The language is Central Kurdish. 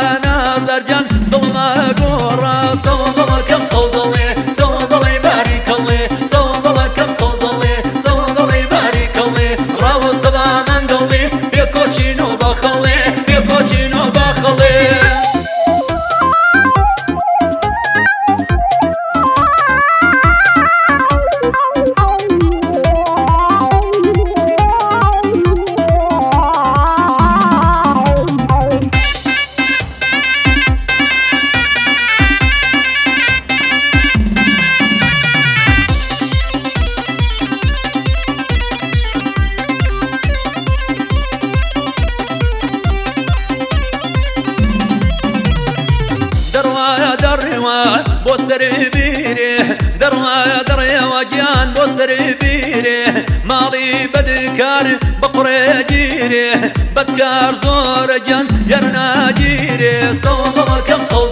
نازر جان دڵما گۆڕا سەوزەڵەکەم سەوزەڵێ سەوزەڵێ باریکەڵێ سەوزەڵەکەم سەوزەڵێ سەوزەڵێ باریکەڵێ ڕاوە سەبا مەنگەڵێ پێکۆچین و بەخەڵێ پێکۆچین و بەخەڵێ بۆ سەربیرێ دەڕوایە دەڕێوە گیان بۆ سەربیرێ ماڵی بەدکار بە قوڕێگیرێ بەدکار زۆرە گیان یەر ناگیرێ سەوزەڵەکەم